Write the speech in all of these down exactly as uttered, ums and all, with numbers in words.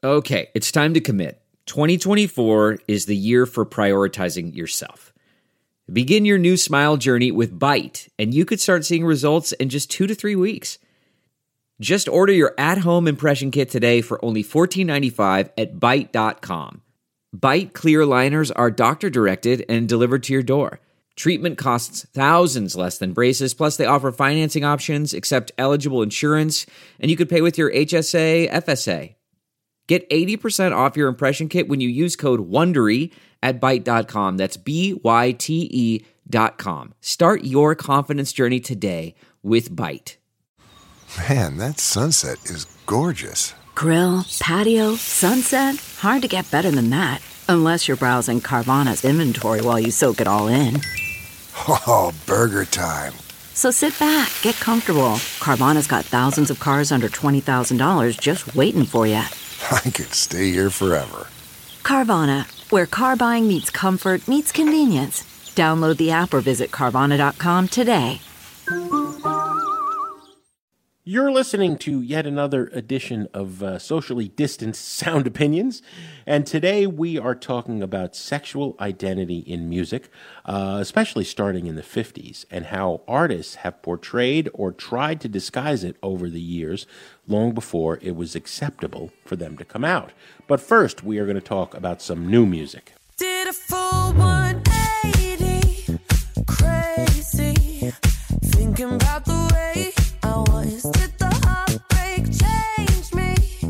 Okay, it's time to commit. twenty twenty-four is the year for prioritizing yourself. Begin your new smile journey with Byte, and you could start seeing results in just two to three weeks. Just order your at-home impression kit today for only fourteen ninety-five at byte dot com. Byte clear aligners are doctor-directed and delivered to your door. Treatment costs thousands less than braces, plus they offer financing options, accept eligible insurance, and you could pay with your H S A, F S A. Get eighty percent off your impression kit when you use code WONDERY at byte dot com. That's B Y T E dot com. Start your confidence journey today with Byte. Man, that sunset is gorgeous. Grill, patio, sunset. Hard to get better than that. Unless you're browsing Carvana's inventory while you soak it all in. Oh, burger time. So sit back, get comfortable. Carvana's got thousands of cars under twenty thousand dollars just waiting for you. I could stay here forever. Carvana, where car buying meets comfort, meets convenience. Download the app or visit Carvana dot com today. You're listening to yet another edition of uh, Socially Distanced Sound Opinions, and today we are talking about sexual identity in music, uh, especially starting in the fifties, and how artists have portrayed or tried to disguise it over the years, long before it was acceptable for them to come out. But first, we are going to talk about some new music. Did a full one eighty, crazy, thinking about the way I was. Did the heartbreak change me?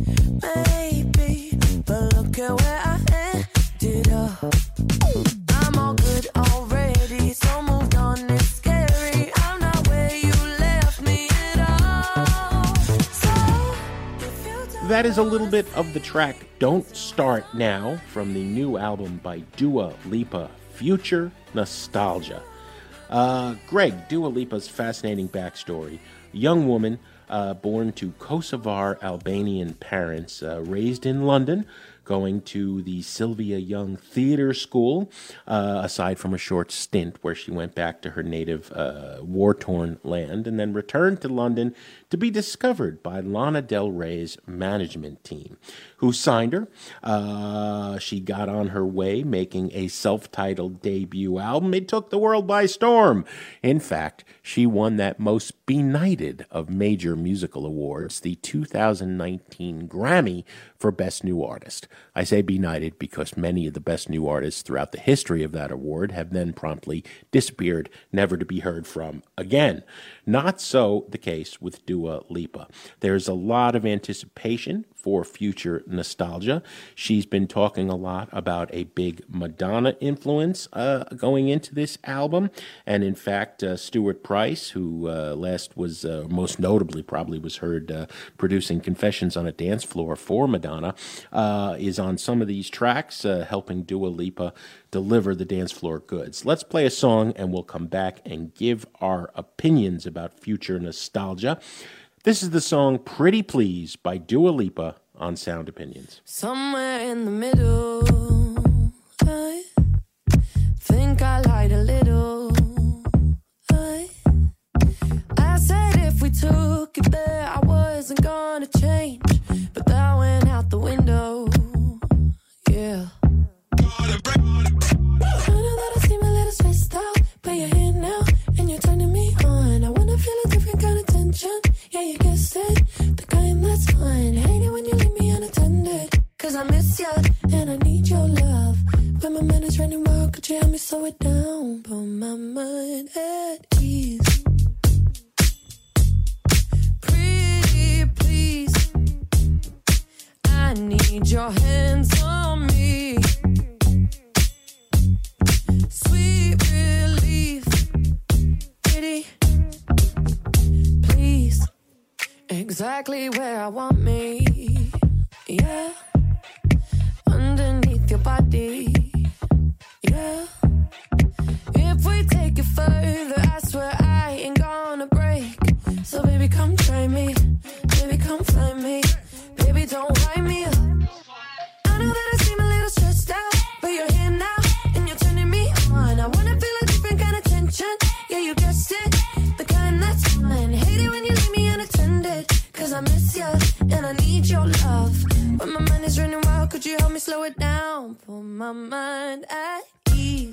Maybe, but look at where I ended up. I'm all good already, so moved on, it's scary. I'm not where you left me at all. So, if you don't That is a little bit of the track Don't Start Now from the new album by Dua Lipa, Future Nostalgia. Uh, Greg, Dua Lipa's fascinating backstory. Young woman uh, born to Kosovar Albanian parents, uh, raised in London, going to the Sylvia Young Theatre School, uh, aside from a short stint where she went back to her native uh, war-torn land, and then returned to London to be discovered by Lana Del Rey's management team, who signed her. Uh, she got on her way, making a self-titled debut album. It took the world by storm. In fact, she won that most benighted of major musical awards, the two thousand nineteen Grammy for Best New Artist. I say benighted because many of the best new artists throughout the history of that award have then promptly disappeared, never to be heard from again. Not so the case with Dua Lipa. There's a lot of anticipation for Future Nostalgia. She's been talking a lot about a big Madonna influence uh, going into this album. And in fact, uh, Stuart Price, who uh, last was, uh, most notably probably was heard uh, producing Confessions on a Dance Floor for Madonna, uh, is on some of these tracks, uh, helping Dua Lipa deliver the dance floor goods. Let's play a song and we'll come back and give our opinions about Future Nostalgia. This is the song Pretty Please by Dua Lipa on Sound Opinions. somewhere in the middle, I think I lied a little. I, I said if we took it there, I wasn't gonna change, but that went out the window. Yeah. I know that I seem a little stressed out, but you're here now and you're turning me on. I wanna feel a different kind of tension. Yeah, you guessed it, the kind that's fun. Hate it when you leave me unattended, cause I miss ya and I need your love. When my mind is running wild, could you help me slow it down? Put my mind at ease. Pretty please, I need your hands on me. Sweet relief, pretty please, exactly where I want me. Yeah, underneath your body. Yeah, if we take it further, I swear I ain't gonna break. So baby, come try me. Baby, come find me. Baby, don't wind me up. I know that I seem a little stressed out, but you're here now and you're turning me on. I wanna feel a different kind of tension. Yeah, you guessed it, the kind that's fun. Hate it when you leave me unattended, cause I miss ya and I need your love. When my mind is running wild, could you help me slow it down? Put my mind at ease.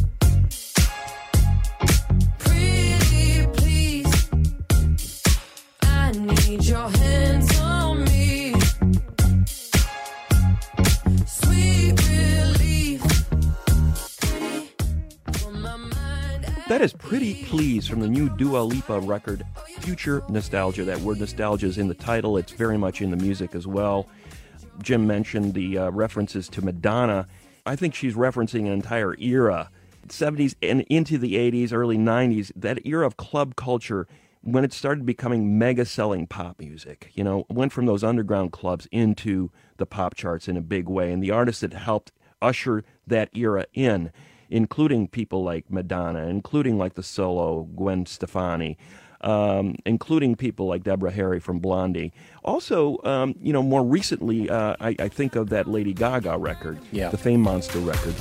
Pretty please, I need your hands on me. Sweet relief. Pretty, put my mind at That is Pretty Please from the new Dua Lipa record, Future Nostalgia. That word nostalgia is in the title. It's very much in the music as well. Jim mentioned the uh, references to Madonna. I think she's referencing an entire era, seventies and into the eighties, early nineties, that era of club culture when it started becoming mega-selling pop music. You know, went from those underground clubs into the pop charts in a big way. And the artists that helped usher that era in, including people like Madonna, including like the solo Gwen Stefani, Um, including people like Deborah Harry from Blondie. Also, um, you know, more recently, uh, I, I think of that Lady Gaga record, Yeah. the Fame Monster record,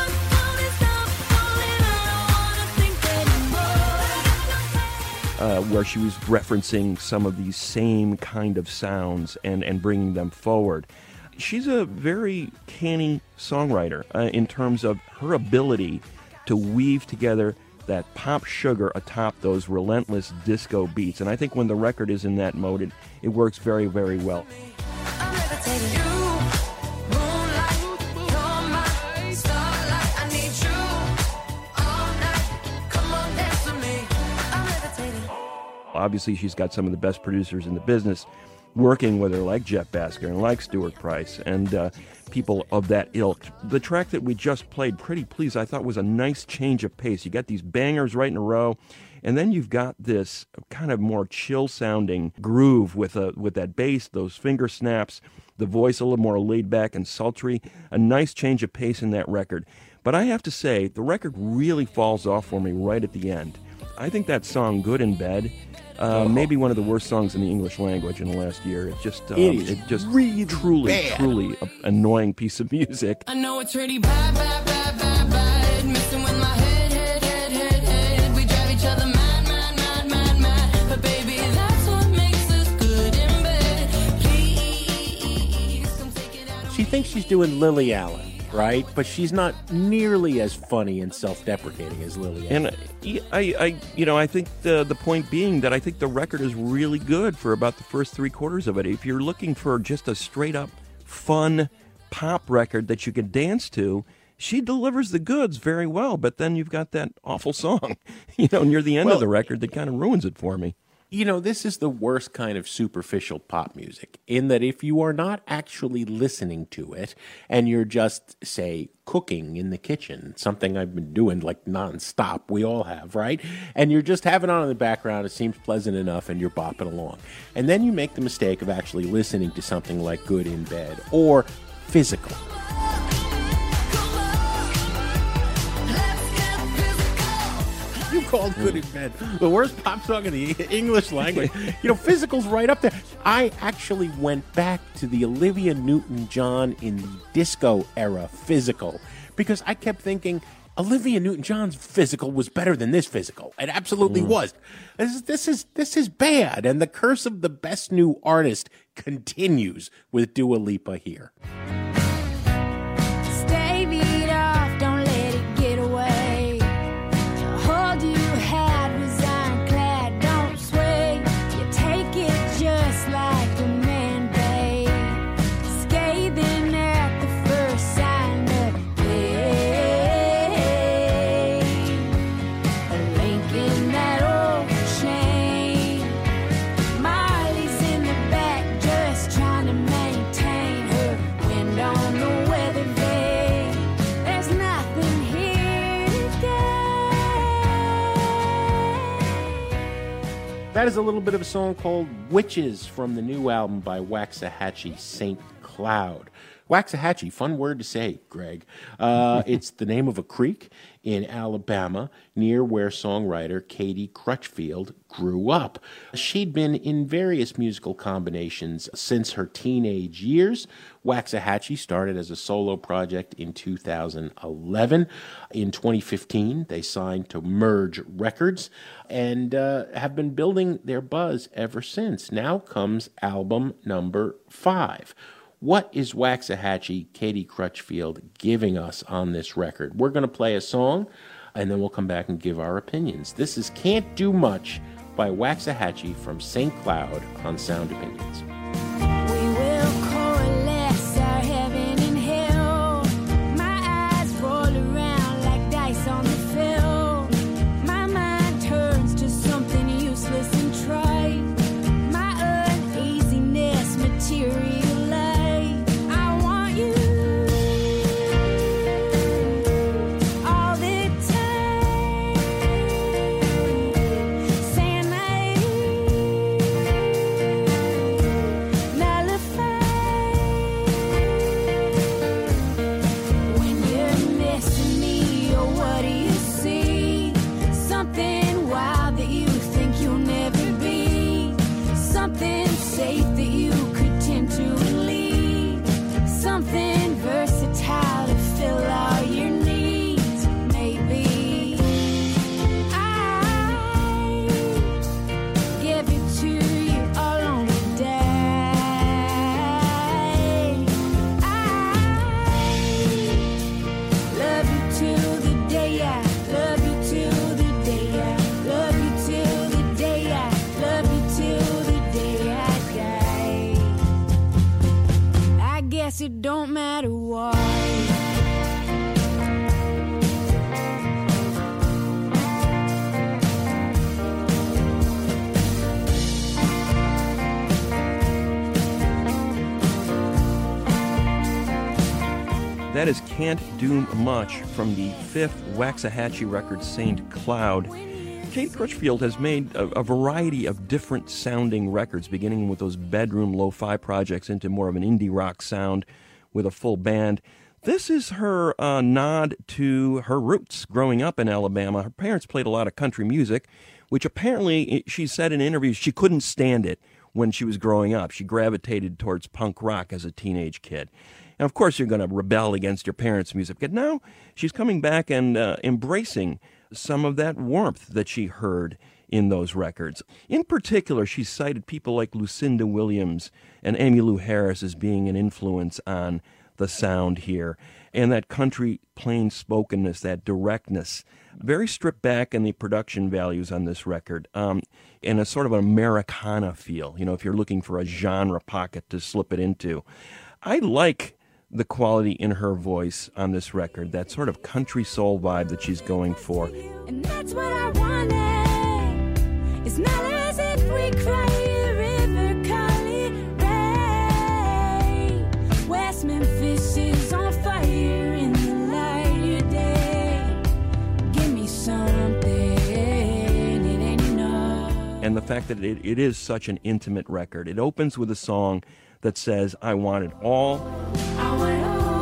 uh, where she was referencing some of these same kind of sounds and, and bringing them forward. She's a very canny songwriter uh, in terms of her ability to weave together that pop sugar atop those relentless disco beats. And I think when the record is in that mode, it, it works very, very well. I'm levitating. You, moonlight, you're my starlight. I need you all night. Come on, dance with me. I'm levitating. Obviously, she's got some of the best producers in the business working with her, like Jeff Basker and like Stuart Price and uh, people of that ilk. The track that we just played, Pretty Please, I thought was a nice change of pace. You got these bangers right in a row, and then you've got this kind of more chill-sounding groove with a with that bass, those finger snaps, the voice a little more laid back and sultry. A nice change of pace in that record. But I have to say, the record really falls off for me right at the end. I think that song, Good in Bed, uh, maybe one of the worst songs in the English language in the last year. It just, um, It is it just really truly, bad. truly an annoying piece of music. I know it's really bad, bad, bad, bad, bad. Messing with my head, head, head, head, head. We drive each other mad, mad, mad, mad, mad. But baby, that's what makes us good in bed. Please, come take it out. She thinks she's doing Lily Allen, right? But she's not nearly as funny and self-deprecating as Lily Allen. And I, I, you know, I think the the point being that I think the record is really good for about the first three quarters of it. If you're looking for just a straight up fun pop record that you can dance to, she delivers the goods very well. But then you've got that awful song, you know, near the end Well, of the record that kind of ruins it for me. You know, this is the worst kind of superficial pop music, in that if you are not actually listening to it and you're just, say, cooking in the kitchen, something I've been doing like nonstop, we all have, right? And you're just having it on in the background, it seems pleasant enough, and you're bopping along. And then you make the mistake of actually listening to something like Good in Bed or Physical. You called Good in Bed the worst pop song in the English language. You know, Physical's right up there. I actually went back to the Olivia Newton-John in the disco era Physical because I kept thinking Olivia Newton-John's Physical was better than this Physical. It absolutely Mm. was. This is, this is this is bad, and the curse of the best new artist continues with Dua Lipa here. Stave it off, don't let it get away. The hold you had was ironclad, don't sway. You take it just like a man, babe. Scathing at the first sign of day. A link in that old chain. Marley's in the back just trying to maintain her wind on the weather vane. There's nothing here today. That is a little bit of a song called Witches from the new album by Waxahachie Saint Cloud. Waxahachie, fun word to say, Greg. Uh, it's the name of a creek in Alabama near where songwriter Katie Crutchfield grew up. She'd been in various musical combinations since her teenage years. Waxahachie started as a solo project in two thousand eleven. In twenty fifteen, they signed to Merge Records and uh, have been building their buzz ever since. Now comes album number five. What is Waxahachie Katie Crutchfield giving us on this record? We're going to play a song, and then we'll come back and give our opinions. This is Can't Do Much by Waxahachie from Saint Cloud on Sound Opinions. We will coalesce our heaven and hell. My eyes roll around like dice on the field. My mind turns to something useless and trite. My uneasiness materialize. I want you all the time. Saying my when you're missing me, or what do you see? Something wild that you think you'll never be. Something safe that you could tend to lead. Something versatile to fill all your needs. Maybe I give it to you all on the day. Love you till the day I love you till the day I love you till the day I love you till the day I die. I guess it don't matter what. That is Can't Do Much from the fifth Waxahachie record, Saint Cloud. Katie Crutchfield has made a, a variety of different sounding records, beginning with those bedroom lo-fi projects into more of an indie rock sound with a full band. This is her uh, nod to her roots growing up in Alabama. Her parents played a lot of country music, which apparently, she said in interviews, she couldn't stand it when she was growing up. She gravitated towards punk rock as a teenage kid. And of course, you're going to rebel against your parents' music. But now she's coming back and uh, embracing some of that warmth that she heard in those records. In particular, she cited people like Lucinda Williams and Emmylou Harris as being an influence on the sound here. And that country plain-spokenness, that directness, very stripped back in the production values on this record, um, and a sort of an Americana feel, you know, if you're looking for a genre pocket to slip it into. I like the quality in her voice on this record, that sort of country soul vibe that she's going for. And that's what I wanted. It's not as if we cry a river, call it rain. West Memphis is on fire in the light of day. Give me something, it ain't enough. And the fact that it, it is such an intimate record. It opens with a song that says, I want it all. I want it all.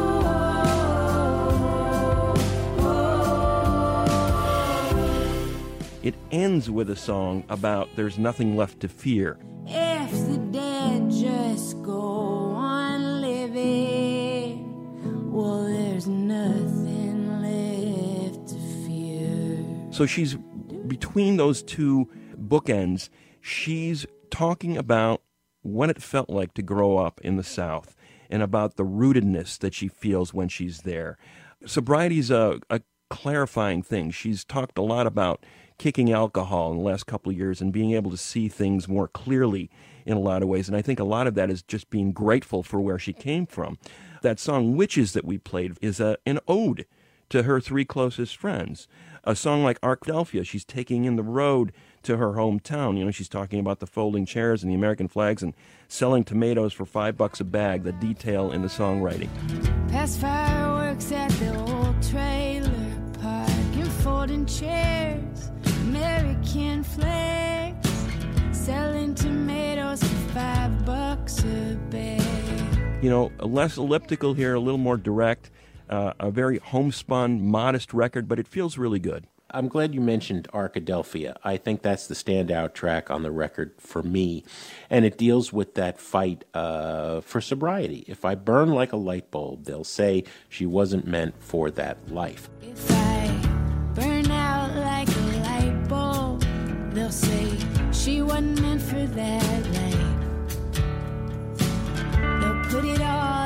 It ends with a song about there's nothing left to fear. If the dead just go on living, well, there's nothing left to fear. So she's between those two bookends. She's talking about what it felt like to grow up in the South and about the rootedness that she feels when she's there. Sobriety's a, a clarifying thing. She's talked a lot about kicking alcohol in the last couple of years and being able to see things more clearly in a lot of ways. And I think a lot of that is just being grateful for where she came from. That song, Witches, that we played is a, an ode to her three closest friends. A song like Arkadelphia, she's taking in the road to her hometown. You know, she's talking about the folding chairs and the American flags and selling tomatoes for five bucks a bag, the detail in the songwriting. Past fireworks at the old trailer park and folding chairs, American flags, selling tomatoes for five bucks a bag. You know, less elliptical here, a little more direct, uh, a very homespun, modest record, but it feels really good. I'm glad you mentioned Arkadelphia. I think that's the standout track on the record for me. And it deals with that fight uh, for sobriety. If I burn like a light bulb, they'll say she wasn't meant for that life. If I burn out like a light bulb, they'll say she wasn't meant for that light. They'll put it all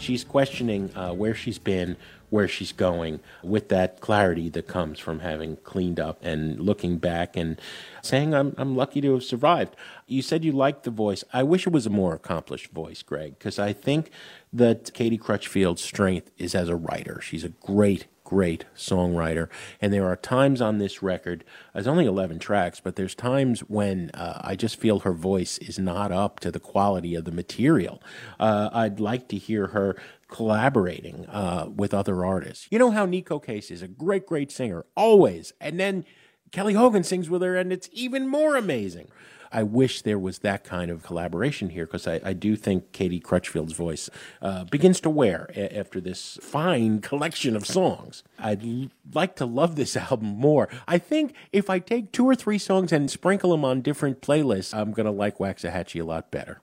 she's questioning uh, where she's been, where she's going, with that clarity that comes from having cleaned up and looking back and saying, I'm, I'm lucky to have survived. You said you liked the voice. I wish it was a more accomplished voice, Greg, because I think that Katie Crutchfield's strength is as a writer. She's a great, great songwriter. And there are times on this record, there's only eleven tracks, but there's times when uh, I just feel her voice is not up to the quality of the material. Uh, I'd like to hear her collaborating uh, with other artists. You know how Nico Case is a great, great singer, always. And then Kelly Hogan sings with her, and it's even more amazing. I wish there was that kind of collaboration here, because I, I do think Katie Crutchfield's voice uh, begins to wear a- after this fine collection of songs. I'd l- like to love this album more. I think if I take two or three songs and sprinkle them on different playlists, I'm going to like Waxahachie a lot better.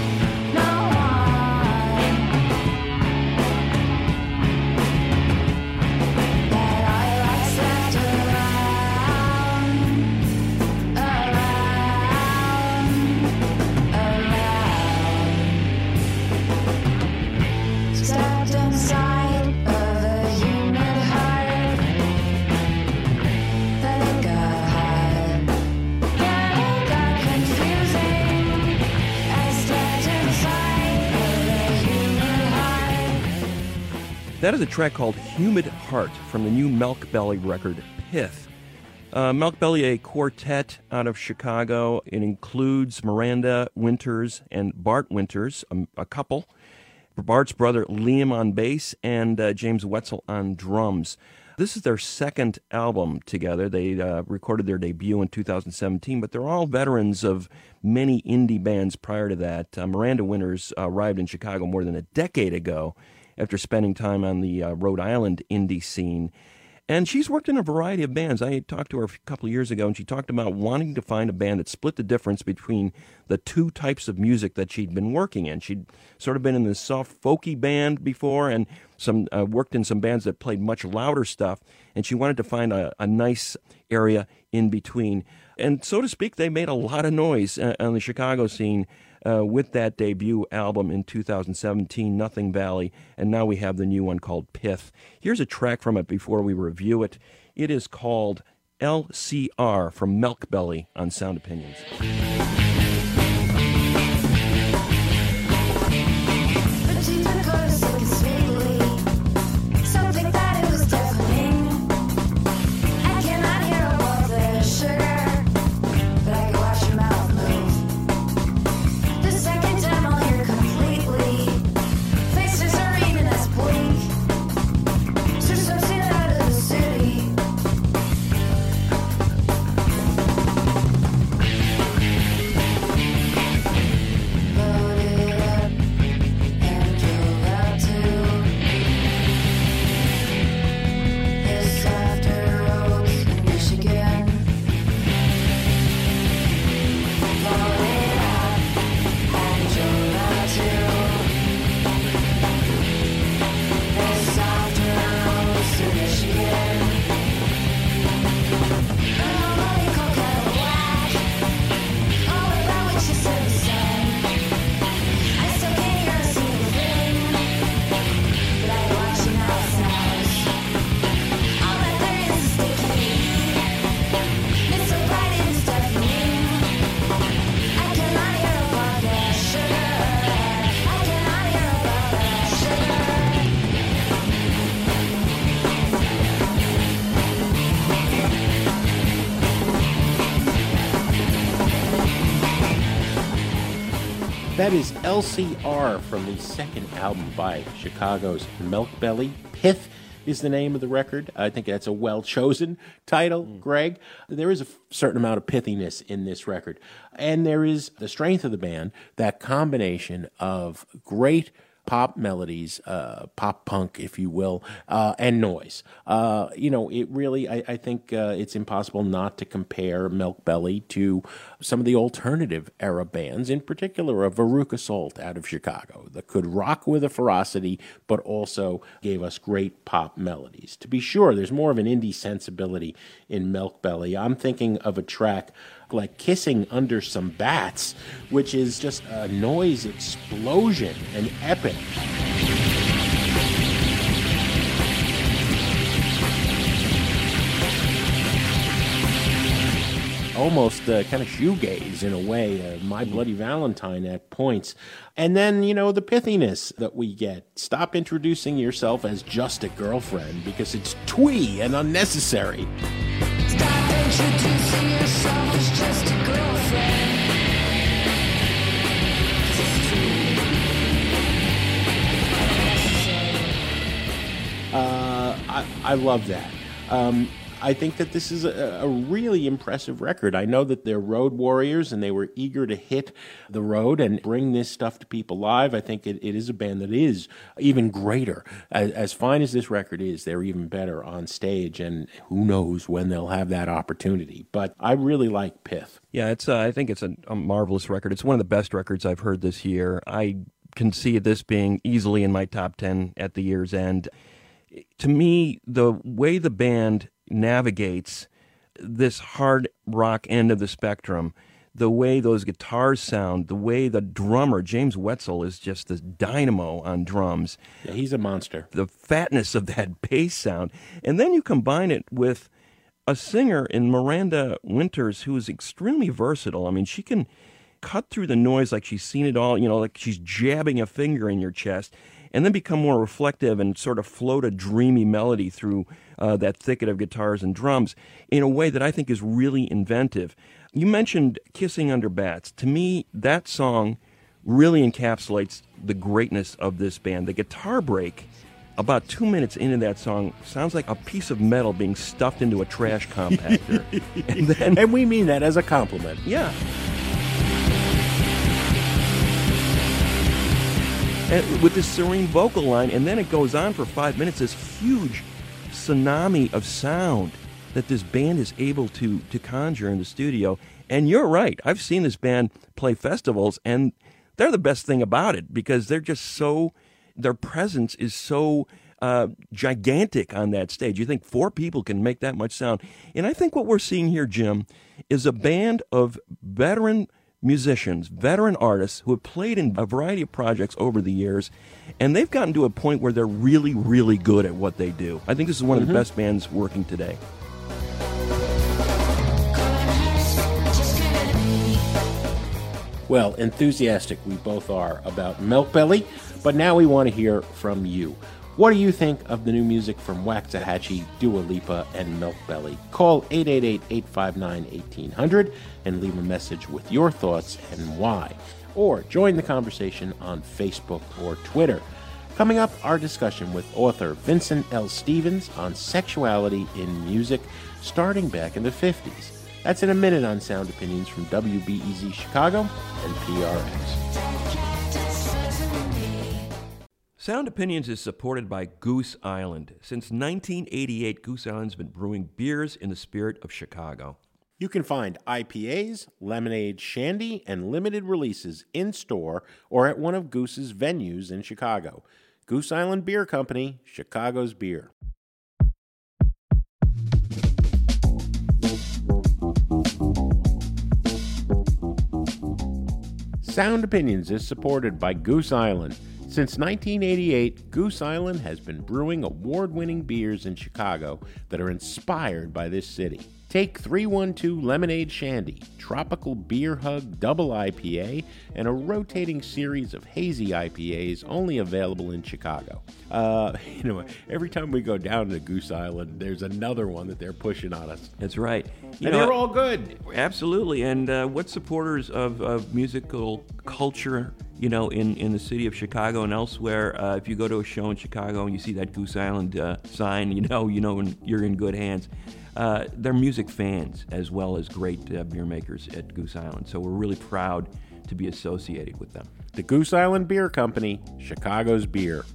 That is a track called Humid Heart from the new Milk Belly record, Pith. Uh, Milk Belly, a quartet out of Chicago. It includes Miranda Winters and Bart Winters, a, a couple. Bart's brother Liam on bass and uh, James Wetzel on drums. This is their second album together. They uh, recorded their debut in two thousand seventeen, but they're all veterans of many indie bands prior to that. Uh, Miranda Winters uh, arrived in Chicago more than a decade ago after spending time on the uh, Rhode Island indie scene. And she's worked in a variety of bands. I talked to her a couple of years ago, and she talked about wanting to find a band that split the difference between the two types of music that she'd been working in. She'd sort of been in this soft, folky band before, and some uh, worked in some bands that played much louder stuff, and she wanted to find a, a nice area in between. And so to speak, they made a lot of noise uh, on the Chicago scene Uh, with that debut album in two thousand seventeen, Nothing Valley, and now we have the new one called Pith. Here's a track from it before we review it. It is called L C R from Milk Belly on Sound Opinions. That is L C R from the second album by Chicago's Milk Belly. Pith is the name of the record. I think that's a well-chosen title, mm. Greg. There is a f- certain amount of pithiness in this record. And there is the strength of the band, that combination of great pop melodies, uh, pop punk, if you will, uh, and noise. Uh, you know, it really, I, I think uh, it's impossible not to compare Milk Belly to some of the alternative era bands, in particular a Veruca Salt out of Chicago, that could rock with a ferocity, but also gave us great pop melodies. To be sure, there's more of an indie sensibility in Milk Belly. I'm thinking of a track like Kissing Under Some Bats, which is just a noise explosion, an epic. almost uh, kind of shoegaze in a way, uh, My Bloody Valentine at points. And then, you know, the pithiness that we get. Stop introducing yourself as just a girlfriend because it's twee and unnecessary. Stop introducing yourself as just a girlfriend. Uh, I, I love that. Um, I think that this is a, a really impressive record. I know that they're road warriors and they were eager to hit the road and bring this stuff to people live. I think it, it is a band that is even greater. As, as fine as this record is, they're even better on stage, and who knows when they'll have that opportunity. But I really like Pith. Yeah, it's. Uh, I think it's a, a marvelous record. It's one of the best records I've heard this year. I can see this being easily in my top ten at the year's end. To me, the way the band navigates this hard rock end of the spectrum, the way those guitars sound, the way the drummer, James Wetzel, is just this dynamo on drums. Yeah, he's a monster. The fatness of that bass sound. And then you combine it with a singer in Miranda Winters who is extremely versatile. I mean, she can cut through the noise like she's seen it all, you know, like she's jabbing a finger in your chest, and then become more reflective and sort of float a dreamy melody through uh, that thicket of guitars and drums in a way that I think is really inventive. You mentioned Kissing Under Bats. To me, that song really encapsulates the greatness of this band. The guitar break, about two minutes into that song, sounds like a piece of metal being stuffed into a trash compactor. and, then, and we mean that as a compliment. Yeah. And with this serene vocal line, and then it goes on for five minutes, this huge tsunami of sound that this band is able to to conjure in the studio. And you're right, I've seen this band play festivals, and they're the best thing about it, because they're just so, their presence is so uh, gigantic on that stage. You think four people can make that much sound. And I think what we're seeing here, Jim, is a band of veteran musicians, veteran artists who have played in a variety of projects over the years, and they've gotten to a point where they're really, really good at what they do. I think this is one mm-hmm. of the best bands working today. Well, enthusiastic we both are about Milk Belly, but now we want to hear from you. What do you think of the new music from Waxahachie, Dua Lipa, and Milk Belly? Call eight eight eight, eight five nine, one eight hundred and leave a message with your thoughts and why. Or join the conversation on Facebook or Twitter. Coming up, our discussion with author Vincent L. Stevens on sexuality in music starting back in the fifties. That's in a minute on Sound Opinions from W B E Z Chicago and P R X. Sound Opinions is supported by Goose Island. Since nineteen eighty-eight, Goose Island's been brewing beers in the spirit of Chicago. You can find I P As, lemonade, shandy, and limited releases in-store or at one of Goose's venues in Chicago. Goose Island Beer Company, Chicago's beer. Sound Opinions is supported by Goose Island. Since nineteen eighty-eight, Goose Island has been brewing award-winning beers in Chicago that are inspired by this city. Take three one two Lemonade Shandy, Tropical Beer Hug Double I P A, and a rotating series of hazy I P As only available in Chicago. Uh, you know, every time we go down to Goose Island, there's another one that they're pushing on us. That's right. You and know, they're all good. Absolutely. And uh, what supporters of, of musical culture, you know, in, in the city of Chicago and elsewhere, uh, if you go to a show in Chicago and you see that Goose Island uh, sign, you know, you know you're in good hands. Uh, they're music fans as well as great uh, beer makers at Goose Island. So we're really proud to be associated with them. The Goose Island Beer Company, Chicago's beer.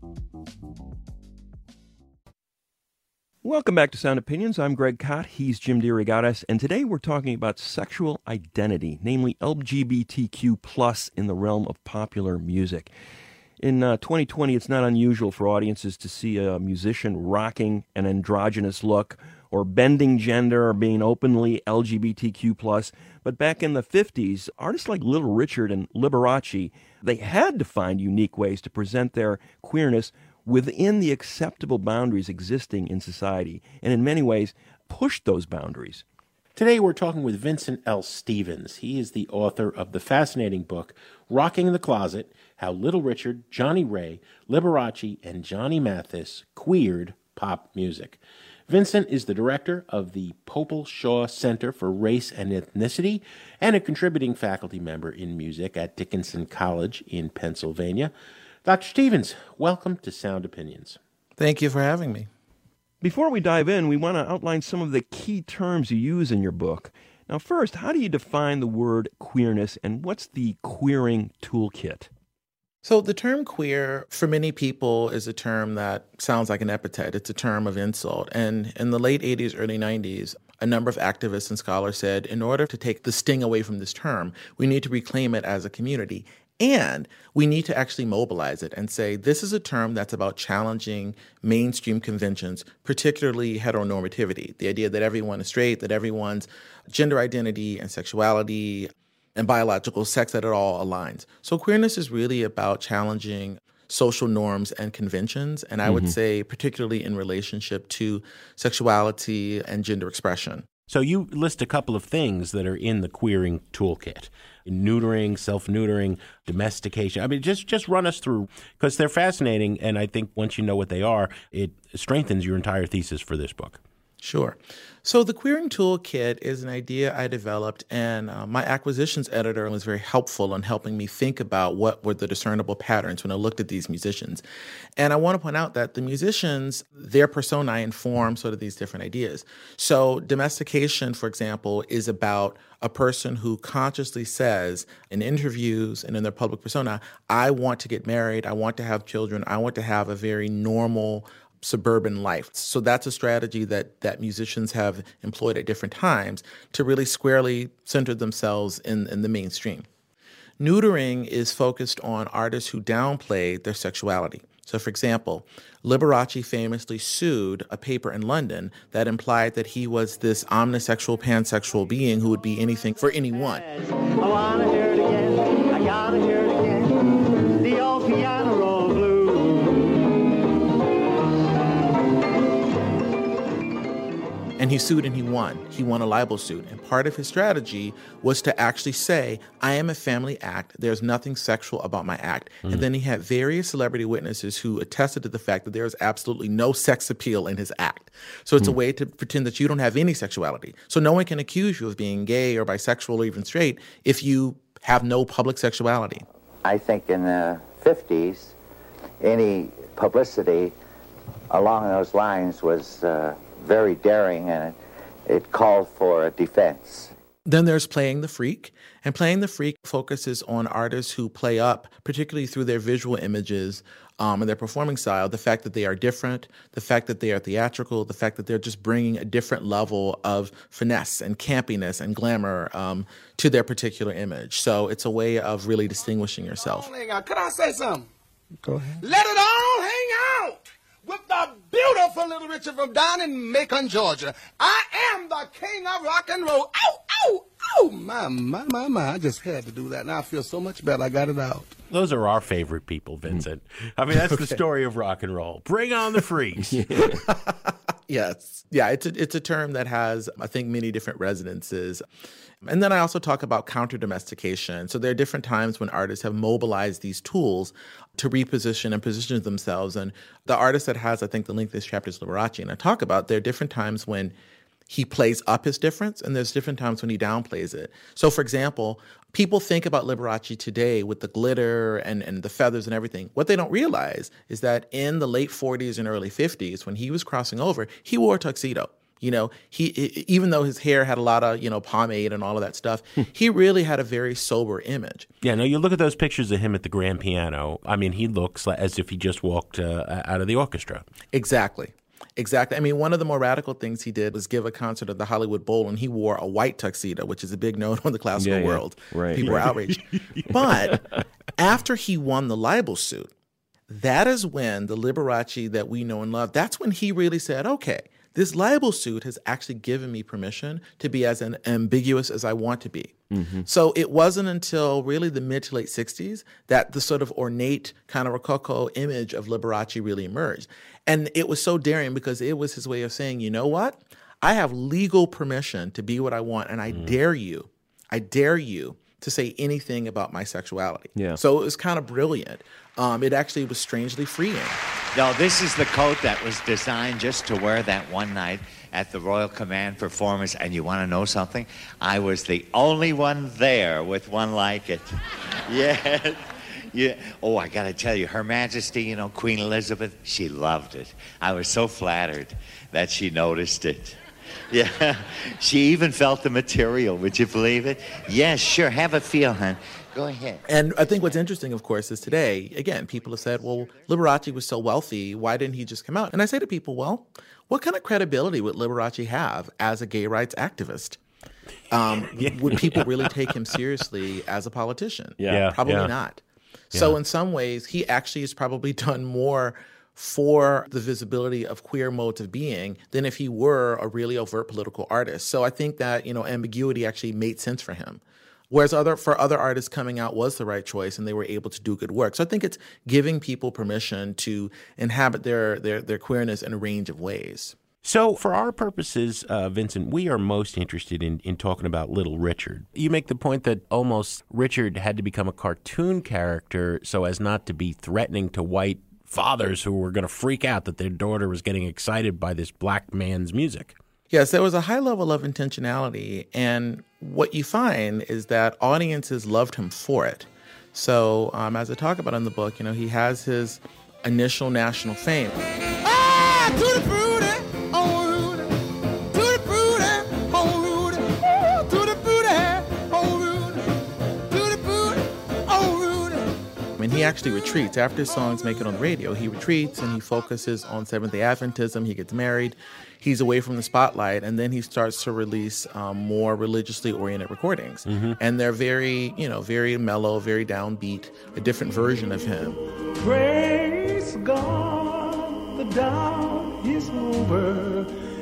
Welcome back to Sound Opinions. I'm Greg Kot. He's Jim DeRogatis. And today we're talking about sexual identity, namely L G B T Q plus in the realm of popular music. In uh, twenty twenty, it's not unusual for audiences to see a musician rocking an androgynous look or bending gender or being openly L G B T Q plus. But back in the fifties, artists like Little Richard and Liberace, they had to find unique ways to present their queerness within the acceptable boundaries existing in society, and in many ways pushed those boundaries. Today we're talking with Vincent L. Stevens. He is the author of the fascinating book, Rocking the Closet, How Little Richard, Johnny Ray, Liberace, and Johnny Mathis Queered Pop Music. Vincent is the director of the Popel Shaw Center for Race and Ethnicity and a contributing faculty member in music at Dickinson College in Pennsylvania. Doctor Stevens, welcome to Sound Opinions. Thank you for having me. Before we dive in, we want to outline some of the key terms you use in your book. Now, first, how do you define the word queerness, and what's the queering toolkit? So the term queer, for many people, is a term that sounds like an epithet. It's a term of insult. And in the late eighties, early nineties, a number of activists and scholars said, in order to take the sting away from this term, we need to reclaim it as a community. And we need to actually mobilize it and say, this is a term that's about challenging mainstream conventions, particularly heteronormativity, the idea that everyone is straight, that everyone's gender identity and sexuality and biological sex, that it all aligns. So queerness is really about challenging social norms and conventions, and I mm-hmm. would say particularly in relationship to sexuality and gender expression. So you list a couple of things that are in the queering toolkit. Neutering, self-neutering, domestication. I mean, just just run us through, because they're fascinating, and I think once you know what they are, it strengthens your entire thesis for this book. Sure. So the queering toolkit is an idea I developed, and uh, my acquisitions editor was very helpful in helping me think about what were the discernible patterns when I looked at these musicians. And I want to point out that the musicians, their personae inform sort of these different ideas. So domestication, for example, is about a person who consciously says in interviews and in their public persona, I want to get married, I want to have children, I want to have a very normal suburban life. So that's a strategy that that musicians have employed at different times to really squarely center themselves in, in the mainstream. Neutering is focused on artists who downplay their sexuality. So, for example, Liberace famously sued a paper in London that implied that he was this omnisexual, pansexual being who would be anything for anyone. I wanna hear it again, I gotta hear it again, the old piano roll blues. And he sued and he won. He won a libel suit. And part of his strategy was to actually say, I am a family act. There's nothing sexual about my act. Mm. And then he had various celebrity witnesses who attested to the fact that there is absolutely no sex appeal in his act. So it's mm. a way to pretend that you don't have any sexuality. So no one can accuse you of being gay or bisexual or even straight if you have no public sexuality. I think in the fifties, any publicity along those lines was uh, very daring, and it, it called for a defense. Then there's Playing the Freak. And Playing the Freak focuses on artists who play up, particularly through their visual images um, and their performing style, the fact that they are different, the fact that they are theatrical, the fact that they're just bringing a different level of finesse and campiness and glamour um, to their particular image. So it's a way of really distinguishing yourself. Could I say something? Go ahead. Let it all hang out with the beautiful Little Richard from down in Macon, Georgia. I am the king of rock and roll. Ow, ow, ow. My, my, my, my. I just had to do that. Now I feel so much better. I got it out. Those are our favorite people, Vincent. I mean, that's okay. The story of rock and roll. Bring on the freaks. Yes. Yeah, it's a, it's a term that has, I think, many different resonances. And then I also talk about counter-domestication. So there are different times when artists have mobilized these tools to reposition and position themselves. And the artist that has, I think, the link to this chapter is Liberace. And I talk about there are different times when he plays up his difference, and there's different times when he downplays it. So, for example, people think about Liberace today with the glitter and, and the feathers and everything. What they don't realize is that in the late forties and early fifties, when he was crossing over, he wore a tuxedo. You know, he even though his hair had a lot of, you know, pomade and all of that stuff, he really had a very sober image. Yeah, no, you look at those pictures of him at the grand piano. I mean, he looks like, as if he just walked uh, out of the orchestra. Exactly. Exactly. I mean, one of the more radical things he did was give a concert at the Hollywood Bowl, and he wore a white tuxedo, which is a big no-no in the classical yeah, yeah. world. Right. People right. were outraged. But after he won the libel suit, that is when the Liberace that we know and love, that's when he really said, okay, this libel suit has actually given me permission to be as an ambiguous as I want to be. Mm-hmm. So it wasn't until really the mid to late sixties that the sort of ornate kind of rococo image of Liberace really emerged. And it was so daring because it was his way of saying, you know what? I have legal permission to be what I want, and I mm. dare you, I dare you to say anything about my sexuality. Yeah. So it was kind of brilliant. Um, it actually was strangely freeing. No, this is the coat that was designed just to wear that one night at the Royal Command performance. And you want to know something? I was the only one there with one like it. Yeah. Yeah. Oh, I got to tell you, Her Majesty, you know, Queen Elizabeth, she loved it. I was so flattered that she noticed it. Yeah. She even felt the material. Would you believe it? Yes, sure. Have a feel, hon. Go ahead. And I think what's interesting, of course, is today, again, people have said, well, Liberace was so wealthy, why didn't he just come out? And I say to people, well, what kind of credibility would Liberace have as a gay rights activist? Um, yeah. Would people really take him seriously as a politician? Yeah. Probably yeah. not. Yeah. So in some ways, he actually has probably done more for the visibility of queer modes of being than if he were a really overt political artist. So I think that, you know, ambiguity actually made sense for him. Whereas other for other artists, coming out was the right choice, and they were able to do good work. So I think it's giving people permission to inhabit their their, their queerness in a range of ways. So for our purposes, uh, Vincent, we are most interested in, in talking about Little Richard. You make the point that almost Richard had to become a cartoon character so as not to be threatening to white fathers who were going to freak out that their daughter was getting excited by this black man's music. Yes, there was a high level of intentionality, and what you find is that audiences loved him for it. So, um, as I talk about in the book, you know, he has his initial national fame. Ah, tutti frutti, oh Rudy, tutti frutti, oh Rudy, oh, tutti frutti, oh Rudy, tutti frutti, oh Rudy. I mean, he actually retreats. After his songs make it on the radio, he retreats and he focuses on Seventh-day Adventism. He gets married. He's away from the spotlight, and then he starts to release um, more religiously oriented recordings. Mm-hmm. And they're very, you know, very mellow, very downbeat, a different version of him. Praise God, the down is over,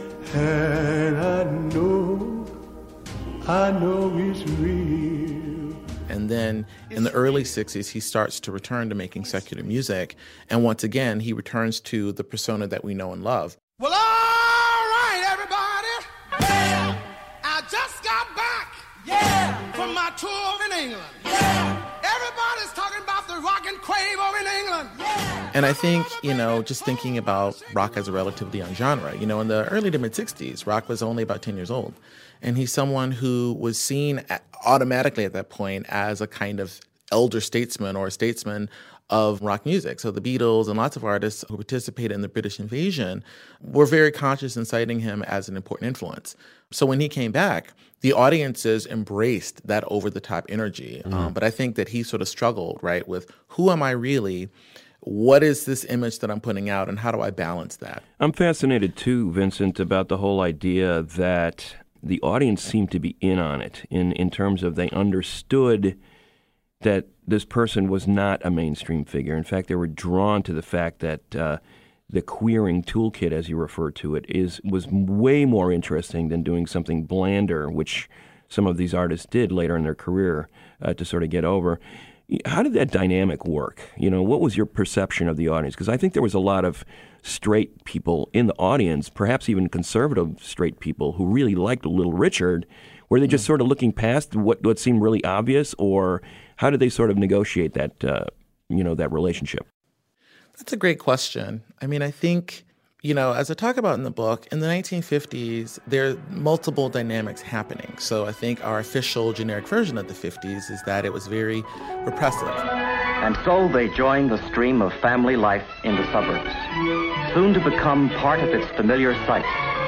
and I know, I know it's real. And then in the early sixties, he starts to return to making secular music. And once again, he returns to the persona that we know and love. Well, all right, everybody. Yeah. I just got back. Yeah. From my tour in England. Yeah. Everybody's talking about the rock and quavo in England. Yeah. And I think, you know, just thinking about rock as a relatively young genre, you know, in the early to mid-sixties, rock was only about ten years old. And he's someone who was seen automatically at that point as a kind of elder statesman or a statesman of rock music. So the Beatles and lots of artists who participated in the British invasion were very conscious in citing him as an important influence. So when he came back, the audiences embraced that over-the-top energy. Mm. Um, but I think that he sort of struggled, right, with who am I really? What is this image that I'm putting out, and how do I balance that? I'm fascinated, too, Vincent, about the whole idea that the audience seemed to be in on it in, in terms of they understood that this person was not a mainstream figure. In fact, they were drawn to the fact that uh, the queering toolkit, as you refer to it, is was way more interesting than doing something blander, which some of these artists did later in their career uh, to sort of get over. How did that dynamic work? You know, what was your perception of the audience? Because I think there was a lot of straight people in the audience, perhaps even conservative straight people, who really liked Little Richard. Were they just sort of looking past what, what seemed really obvious, or how did they sort of negotiate that, uh, you know, that relationship? That's a great question. I mean, I think, you know, as I talk about in the book, in the nineteen fifties, there are multiple dynamics happening. So I think our official generic version of the fifties is that it was very repressive. And so they joined the stream of family life in the suburbs, soon to become part of its familiar sights,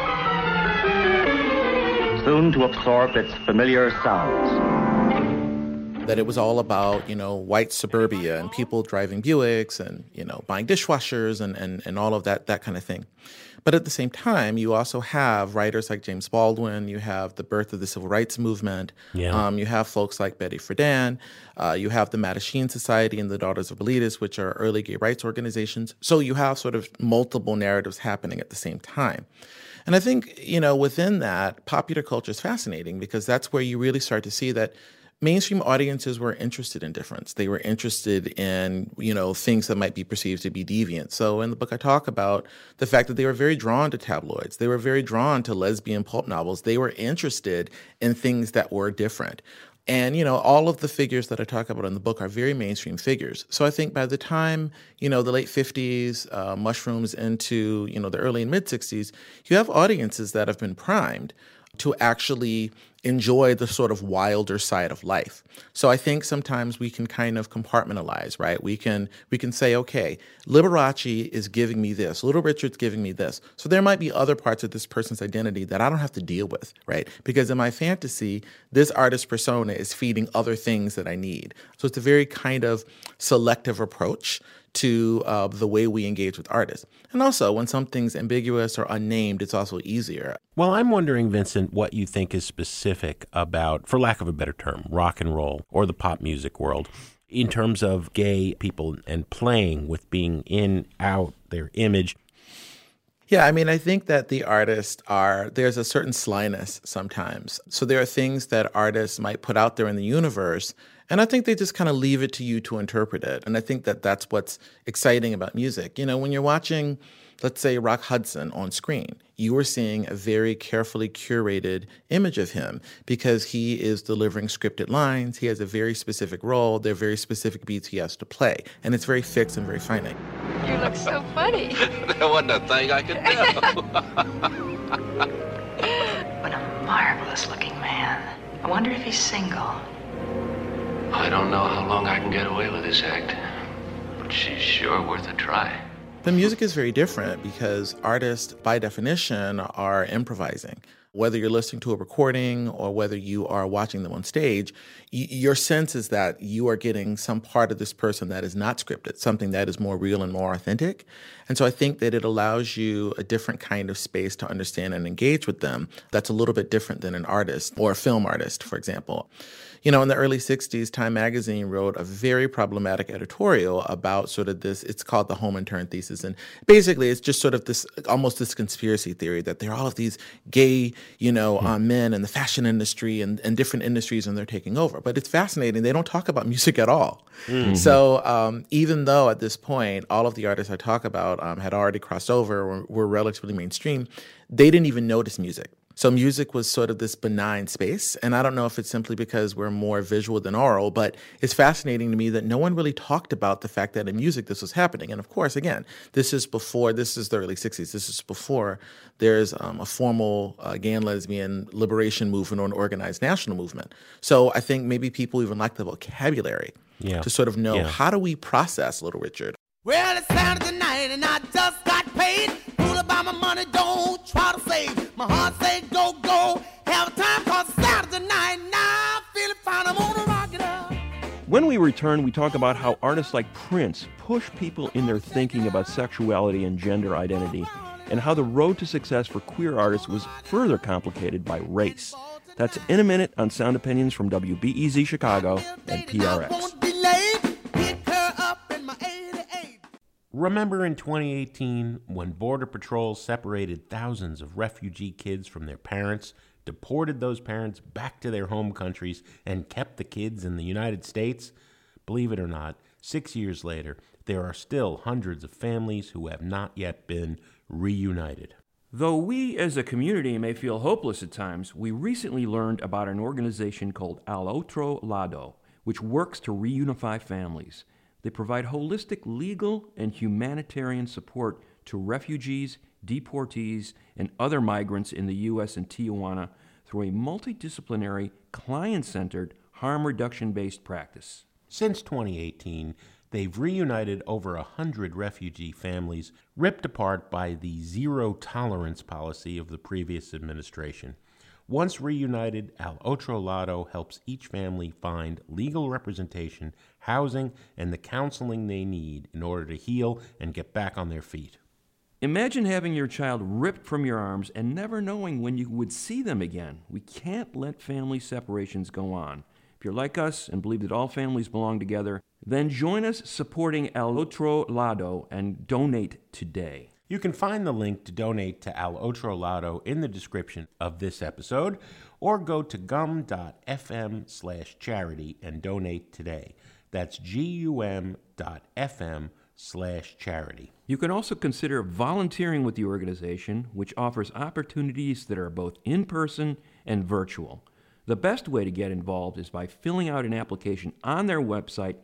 soon to absorb its familiar sounds. That it was all about, you know, white suburbia and people driving Buicks and, you know, buying dishwashers and, and, and all of that, that kind of thing. But at the same time, you also have writers like James Baldwin. You have the birth of the civil rights movement. Yeah. Um, you have folks like Betty Friedan. Uh, you have the Mattachine Society and the Daughters of Bilitis, which are early gay rights organizations. So you have sort of multiple narratives happening at the same time. And I think, you know, within that, popular culture is fascinating because that's where you really start to see that mainstream audiences were interested in difference. They were interested in, you know, things that might be perceived to be deviant. So in the book, I talk about the fact that they were very drawn to tabloids. They were very drawn to lesbian pulp novels. They were interested in things that were different. And, you know, all of the figures that I talk about in the book are very mainstream figures. So I think by the time, you know, the late fifties, uh, mushrooms into, you know, the early and mid-sixties, you have audiences that have been primed to actually enjoy the sort of wilder side of life. So I think sometimes we can kind of compartmentalize, right? We can we can say, okay, Liberace is giving me this, Little Richard's giving me this. So there might be other parts of this person's identity that I don't have to deal with, right? Because in my fantasy, this artist persona is feeding other things that I need. So it's a very kind of selective approach to uh, the way we engage with artists. And also, when something's ambiguous or unnamed, it's also easier. Well, I'm wondering, Vincent, what you think is specific about, for lack of a better term, rock and roll or the pop music world in terms of gay people and playing with being in, out, their image. Yeah, I mean, I think that the artists are, there's a certain slyness sometimes. So there are things that artists might put out there in the universe, and I think they just kind of leave it to you to interpret it. And I think that that's what's exciting about music. You know, when you're watching, let's say, Rock Hudson on screen, you are seeing a very carefully curated image of him because he is delivering scripted lines. He has a very specific role. There are very specific beats he has to play. And it's very fixed and very finite. You look so funny. There wasn't a thing I could do. What a marvelous looking man. I wonder if he's single. I don't know how long I can get away with this act, but she's sure worth a try. The music is very different because artists, by definition, are improvising. Whether you're listening to a recording or whether you are watching them on stage, y- your sense is that you are getting some part of this person that is not scripted, something that is more real and more authentic. And so I think that it allows you a different kind of space to understand and engage with them that's a little bit different than an artist or a film artist, for example. You know, in the early sixties, Time Magazine wrote a very problematic editorial about sort of this, it's called the home intern thesis. And basically, it's just sort of this, almost this conspiracy theory that there are all of these gay, you know, mm-hmm. uh, men in the fashion industry and, and different industries, and they're taking over. But it's fascinating. They don't talk about music at all. Mm-hmm. So um, even though at this point, all of the artists I talk about um, had already crossed over, were, were relatively mainstream, they didn't even notice music. So music was sort of this benign space. And I don't know if it's simply because we're more visual than oral, but it's fascinating to me that no one really talked about the fact that in music this was happening. And of course, again, this is before, this is the early sixties. This is before there's um, a formal uh, gay and lesbian liberation movement or an organized national movement. So I think maybe people even like the vocabulary yeah. to sort of know, yeah. how do we process Little Richard? Well, it's Saturday night and I just got paid. Fool about my money, don't try to save. My heart say go, go. Have time cause it's Saturday night. Now I feel it fine, I'm gonna rock it up. When we return, we talk about how artists like Prince push people in their thinking about sexuality and gender identity, and how the road to success for queer artists was further complicated by race. That's in a minute on Sound Opinions from W B E Z Chicago and P R X. Remember in twenty eighteen when Border Patrol separated thousands of refugee kids from their parents, deported those parents back to their home countries, and kept the kids in the United States? Believe it or not, six years later, there are still hundreds of families who have not yet been reunited. Though we as a community may feel hopeless at times, we recently learned about an organization called Al Otro Lado, which works to reunify families. They provide holistic legal and humanitarian support to refugees, deportees, and other migrants in the U S and Tijuana through a multidisciplinary, client-centered, harm reduction-based practice. Since twenty eighteen, they've reunited over a hundred refugee families ripped apart by the zero-tolerance policy of the previous administration. Once reunited, Al Otro Lado helps each family find legal representation, housing, and the counseling they need in order to heal and get back on their feet. Imagine having your child ripped from your arms and never knowing when you would see them again. We can't let family separations go on. If you're like us and believe that all families belong together, then join us supporting Al Otro Lado and donate today. You can find the link to donate to Al Otro Lado in the description of this episode, or go to gum.fm slash charity and donate today. That's gum.fm slash charity. You can also consider volunteering with the organization, which offers opportunities that are both in-person and virtual. The best way to get involved is by filling out an application on their website,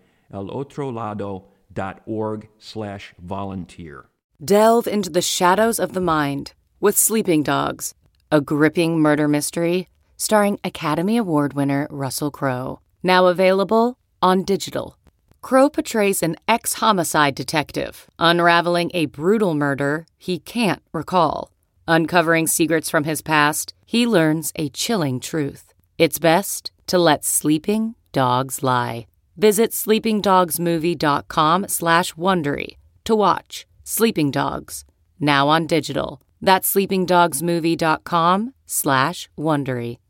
elotrolado.org slash volunteer. Delve into the shadows of the mind with Sleeping Dogs, a gripping murder mystery starring Academy Award winner Russell Crowe. Now available on digital. Crowe portrays an ex-homicide detective unraveling a brutal murder he can't recall. Uncovering secrets from his past, he learns a chilling truth. It's best to let sleeping dogs lie. Visit sleepingdogsmovie.com slash Wondery to watch Sleeping Dogs, now on digital. That's sleepingdogsmovie.com slash Wondery.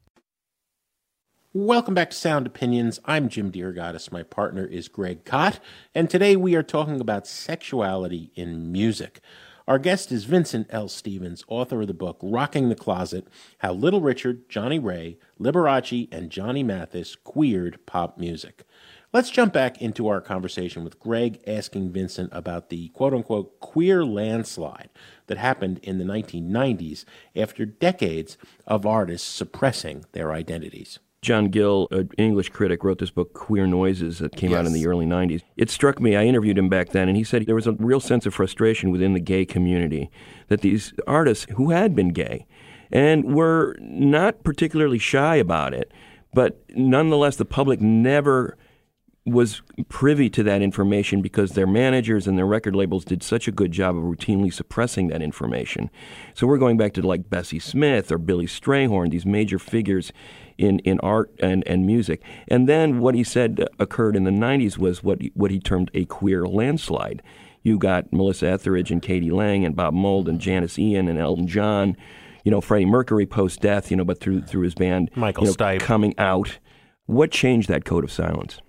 Welcome back to Sound Opinions. I'm Jim DeRogatis. My partner is Greg Kot, and today we are talking about sexuality in music. Our guest is Vincent L. Stevens, author of the book Rocking the Closet, How Little Richard, Johnny Ray, Liberace, and Johnny Mathis Queered Pop Music. Let's jump back into our conversation with Greg asking Vincent about the quote-unquote queer landslide that happened in the nineteen nineties after decades of artists suppressing their identities. John Gill, an English critic, wrote this book, Queer Noises, that came yes. out in the early nineties. It struck me, I interviewed him back then, and he said there was a real sense of frustration within the gay community that these artists who had been gay and were not particularly shy about it, but nonetheless the public never was privy to that information because their managers and their record labels did such a good job of routinely suppressing that information. So we're going back to like Bessie Smith or Billy Strayhorn, these major figures in, in art and, and music. And then what he said occurred in the nineties was what he, what he termed a queer landslide. You got Melissa Etheridge and Katie Lang and Bob Mould and Janis Ian and Elton John, you know, Freddie Mercury post-death, you know, but through through his band, Michael you know, Stipe coming out. What changed that code of silence?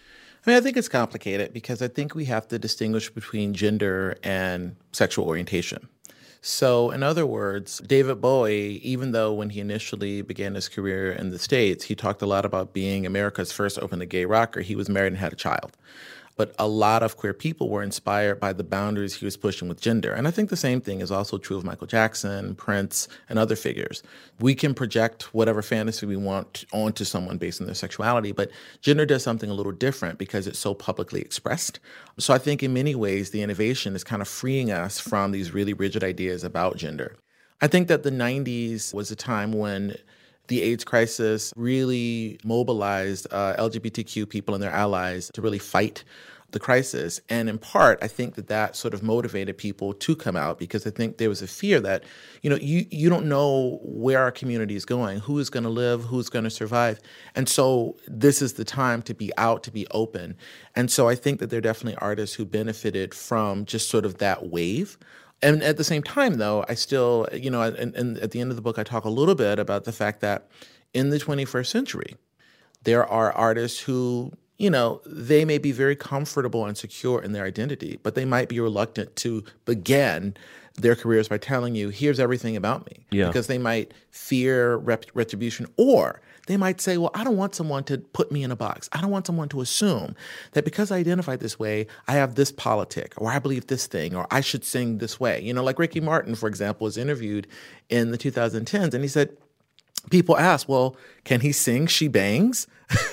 I mean, I think it's complicated because I think we have to distinguish between gender and sexual orientation. So, in other words, David Bowie, even though when he initially began his career in the States, he talked a lot about being America's first openly gay rocker, he was married and had a child. But a lot of queer people were inspired by the boundaries he was pushing with gender. And I think the same thing is also true of Michael Jackson, Prince, and other figures. We can project whatever fantasy we want onto someone based on their sexuality, but gender does something a little different because it's so publicly expressed. So I think in many ways, the innovation is kind of freeing us from these really rigid ideas about gender. I think that the nineties was a time when the AIDS crisis really mobilized uh, L G B T Q people and their allies to really fight the crisis. And in part, I think that that sort of motivated people to come out because I think there was a fear that, you know, you, you don't know where our community is going, who is going to live, who's going to survive. And so this is the time to be out, to be open. And so I think that there are definitely artists who benefited from just sort of that wave. And at the same time, though, I still, you know, and, and at the end of the book, I talk a little bit about the fact that in the twenty-first century, there are artists who, you know, they may be very comfortable and secure in their identity, but they might be reluctant to begin their careers by telling you, here's everything about me. Yeah. Because they might fear rep- retribution, or they might say, well, I don't want someone to put me in a box. I don't want someone to assume that because I identify this way, I have this politic, or I believe this thing, or I should sing this way. You know, like Ricky Martin, for example, was interviewed in the twenty tens, and he said, people ask, well, can he sing She Bangs?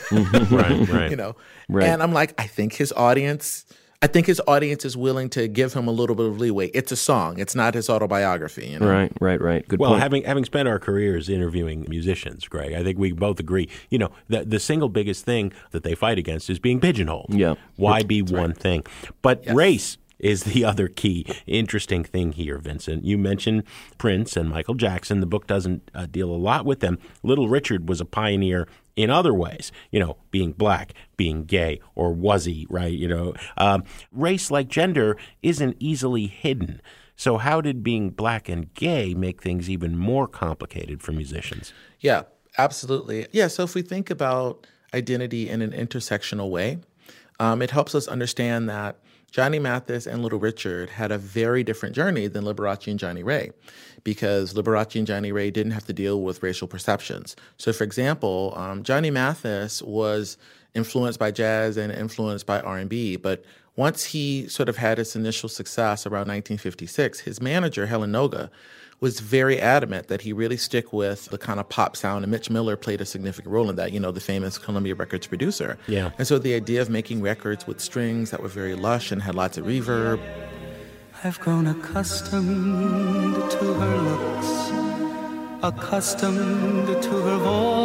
Right, right. You know, Right. and I'm like, I think his audience... I think his audience is willing to give him a little bit of leeway. It's a song. It's not his autobiography. You know? Right, right, right. Good well, point. having having spent our careers interviewing musicians, Greg, I think we both agree, you know, the, the single biggest thing that they fight against is being pigeonholed. Yeah. Why be That's one right. thing? But Yes. race is the other key interesting thing here, Vincent. You mentioned Prince and Michael Jackson. The book doesn't uh, deal a lot with them. Little Richard was a pioneer in other ways, you know, being black, being gay, or was he, right? You know, um, race, like gender, isn't easily hidden. So how did being black and gay make things even more complicated for musicians? Yeah, absolutely. Yeah, so if we think about identity in an intersectional way, um, it helps us understand that Johnny Mathis and Little Richard had a very different journey than Liberace and Johnny Ray, because Liberace and Johnny Ray didn't have to deal with racial perceptions. So, for example, um, Johnny Mathis was influenced by jazz and influenced by R and B, but once he sort of had his initial success around nineteen fifty-six, his manager, Helen Noga, was very adamant that he really stick with the kind of pop sound, and Mitch Miller played a significant role in that, you know, the famous Columbia Records producer. Yeah. And so the idea of making records with strings that were very lush and had lots of reverb. I've grown accustomed to her looks, accustomed to her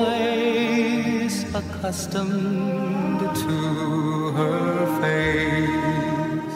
voice, accustomed to her face.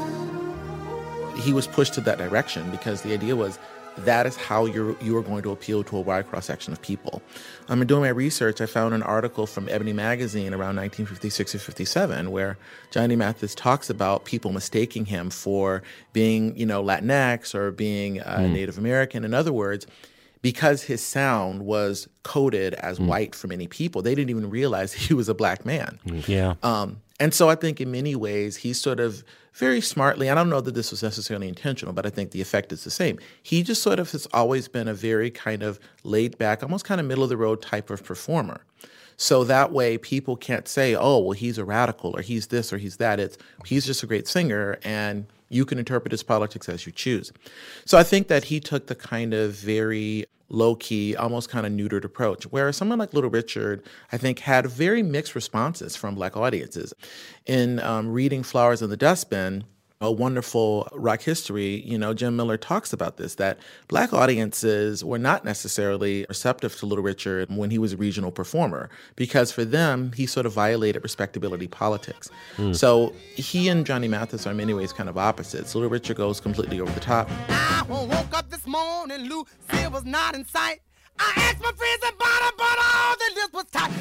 He was pushed to that direction because the idea was that is how you're, you are going to appeal to a wide cross-section of people. Um, in doing my research, I found an article from Ebony Magazine around nineteen fifty-six or fifty-seven where Johnny Mathis talks about people mistaking him for being, you know, Latinx or being uh, mm. Native American. In other words, because his sound was coded as mm. white for many people, they didn't even realize he was a black man. Yeah. Um, and so I think in many ways he sort of very smartly, I don't know that this was necessarily intentional, but I think the effect is the same. He just sort of has always been a very kind of laid back, almost kind of middle of the road type of performer. So that way people can't say, oh, well, he's a radical or he's this or he's that. It's he's just a great singer and you can interpret his politics as you choose. So I think that he took the kind of very low-key, almost kind of neutered approach, whereas someone like Little Richard, I think, had very mixed responses from Black audiences. In um, reading Flowers in the Dustbin, A Wonderful Rock History, you know, Jim Miller talks about this, that Black audiences were not necessarily receptive to Little Richard when he was a regional performer, because for them, he sort of violated respectability politics. Mm. So he and Johnny Mathis are in many ways kind of opposites. Little Richard goes completely over the top. I woke up this morning, Lucille was not in sight. I asked my friends about her, but all the list was tight.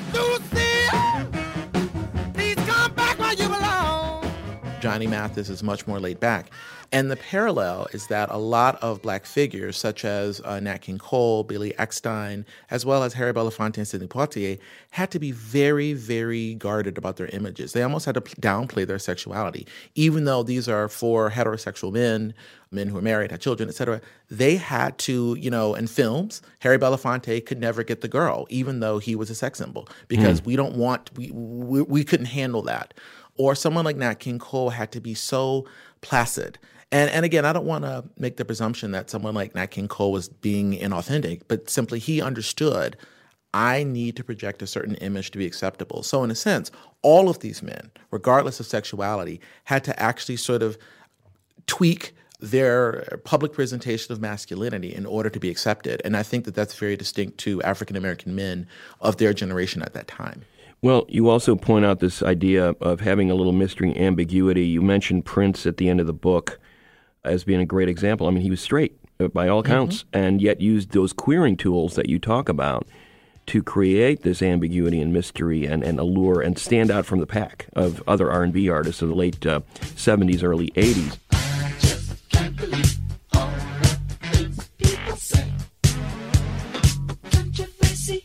Lucille, please come back where you belong. Johnny Mathis is much more laid back. And the parallel is that a lot of Black figures, such as uh, Nat King Cole, Billy Eckstine, as well as Harry Belafonte and Sidney Poitier, had to be very, very guarded about their images. They almost had to downplay their sexuality. Even though these are four heterosexual men, men who are married, had children, et cetera, they had to, you know, in films, Harry Belafonte could never get the girl, even though he was a sex symbol, because mm. we don't want, we, we, we couldn't handle that. Or someone like Nat King Cole had to be so placid. And and again, I don't want to make the presumption that someone like Nat King Cole was being inauthentic, but simply he understood, I need to project a certain image to be acceptable. So in a sense, all of these men, regardless of sexuality, had to actually sort of tweak their public presentation of masculinity in order to be accepted. And I think that that's very distinct to African-American men of their generation at that time. Well, you also point out this idea of having a little mystery and ambiguity. You mentioned Prince at the end of the book as being a great example. I mean, he was straight by all counts, mm-hmm. and yet used those queering tools that you talk about to create this ambiguity and mystery and, and allure and stand out from the pack of other R and B artists of the late uh, seventies, early eighties. I just can't believe all the things people say. Can't you face it?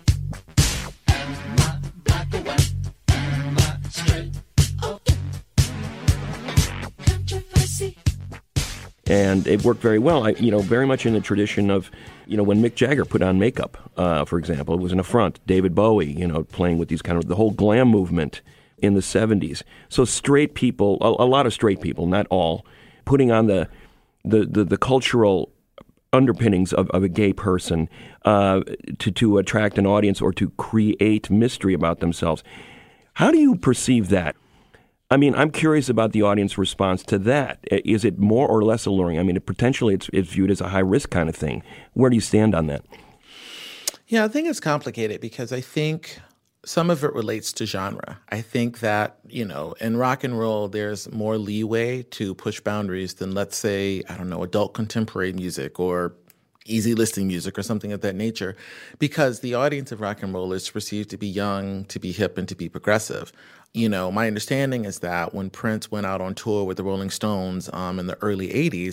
Am I black or white? Am I straight or gay? Can't you face it? And it worked very well, I, you know, very much in the tradition of, you know, when Mick Jagger put on makeup, uh, for example, it was an affront. David Bowie, you know, playing with these kind of, the whole glam movement in the seventies. So straight people, a, a lot of straight people, not all, putting on the the, the, the cultural underpinnings of, of a gay person uh, to, to attract an audience or to create mystery about themselves. How do you perceive that? I mean, I'm curious about the audience response to that. Is it more or less alluring? I mean, it, potentially it's, it's viewed as a high-risk kind of thing. Where do you stand on that? Yeah, I think it's complicated because I think some of it relates to genre. I think that, you know, in rock and roll, there's more leeway to push boundaries than, let's say, I don't know, adult contemporary music or easy listening music or something of that nature, because the audience of rock and roll is perceived to be young, to be hip, and to be progressive. You know, my understanding is that when Prince went out on tour with the Rolling Stones um, in the early eighties,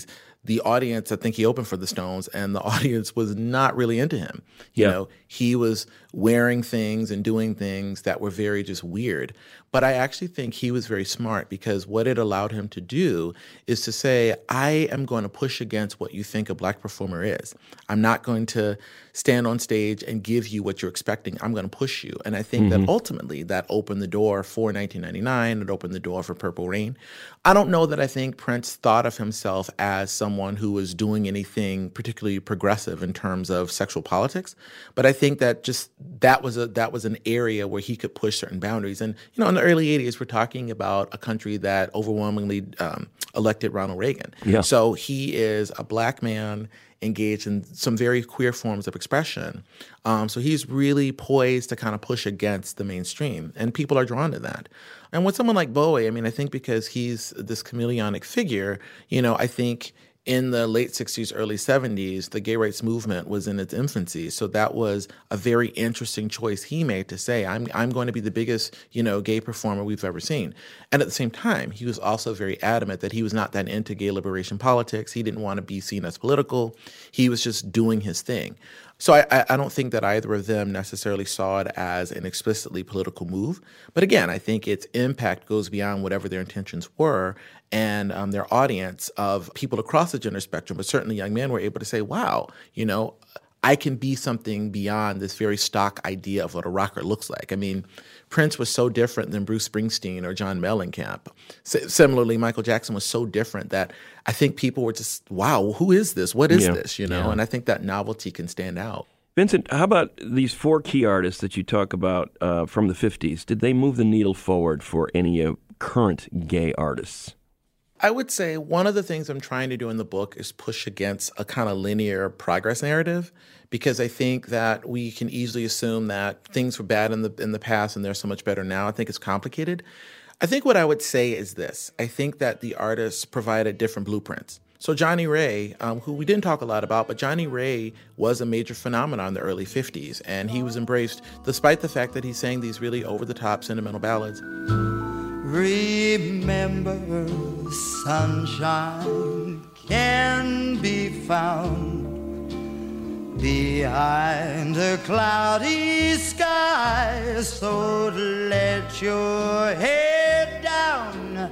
the audience, I think he opened for the Stones, and the audience was not really into him. You Yeah. know, he was wearing things and doing things that were very just weird. But I actually think he was very smart, because what it allowed him to do is to say, I am going to push against what you think a black performer is. I'm not going to stand on stage and give you what you're expecting. I'm going to push you. And I think Mhm. that ultimately that opened the door for nineteen ninety-nine. It opened the door for Purple Rain. I don't know that I think Prince thought of himself as someone who was doing anything particularly progressive in terms of sexual politics. But I think that just that was a that was an area where he could push certain boundaries. And, you know, in the early eighties, we're talking about a country that overwhelmingly um, elected Ronald Reagan. Yeah. So he is a black man engaged in some very queer forms of expression. Um, so he's really poised to kind of push against the mainstream, and people are drawn to that. And with someone like Bowie, I mean, I think because he's this chameleonic figure, you know, I think in the late sixties, early seventies, the gay rights movement was in its infancy. So that was a very interesting choice he made to say, I'm I'm going to be the biggest, you know, gay performer we've ever seen. And at the same time, he was also very adamant that he was not that into gay liberation politics. He didn't want to be seen as political. He was just doing his thing. So I, I don't think that either of them necessarily saw it as an explicitly political move. But again, I think its impact goes beyond whatever their intentions were. And um, their audience of people across the gender spectrum, but certainly young men, were able to say, wow, you know, I can be something beyond this very stock idea of what a rocker looks like. I mean, Prince was so different than Bruce Springsteen or John Mellencamp. S- similarly, Michael Jackson was so different that I think people were just, wow, who is this? What is Yeah. this? You know, Yeah. and I think that novelty can stand out. Vincent, how about these four key artists that you talk about uh, from the fifties? Did they move the needle forward for any uh, current gay artists? I would say one of the things I'm trying to do in the book is push against a kind of linear progress narrative, because I think that we can easily assume that things were bad in the in the past and they're so much better now. I think it's complicated. I think what I would say is this. I think that the artists provided different blueprints. So Johnny Ray, um, who we didn't talk a lot about, but Johnny Ray was a major phenomenon in the early fifties, and he was embraced despite the fact that he sang these really over-the-top sentimental ballads. Remember, sunshine can be found behind a cloudy sky, so let your head down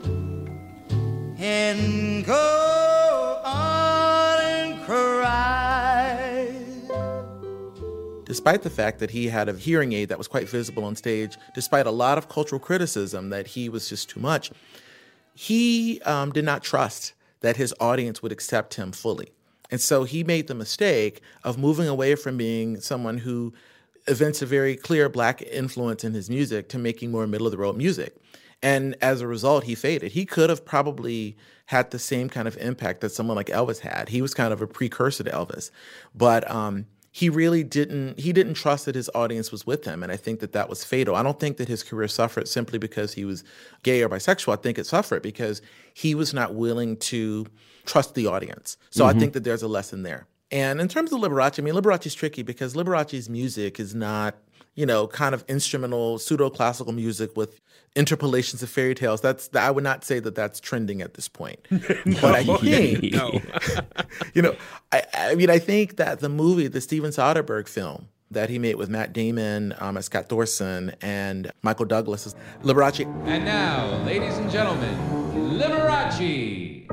and go on and cry. Despite the fact that he had a hearing aid that was quite visible on stage, despite a lot of cultural criticism that he was just too much, he um, did not trust that his audience would accept him fully. And so he made the mistake of moving away from being someone who evinced a very clear black influence in his music to making more middle-of-the-road music. And as a result, he faded. He could have probably had the same kind of impact that someone like Elvis had. He was kind of a precursor to Elvis. But um, he really didn't, he didn't trust that his audience was with him. And I think that that was fatal. I don't think that his career suffered simply because he was gay or bisexual. I think it suffered because he was not willing to trust the audience. So Mm-hmm. I think that there's a lesson there. And in terms of Liberace, I mean, Liberace's tricky because Liberace's music is not, you know, kind of instrumental, pseudo-classical music with interpolations of fairy tales. That's I would not say that that's trending at this point. But I think, No. you know, I, I mean, I think that the movie, the Steven Soderbergh film that he made with Matt Damon um, as Scott Thorson and Michael Douglas as Liberace. And now, ladies and gentlemen, Liberace.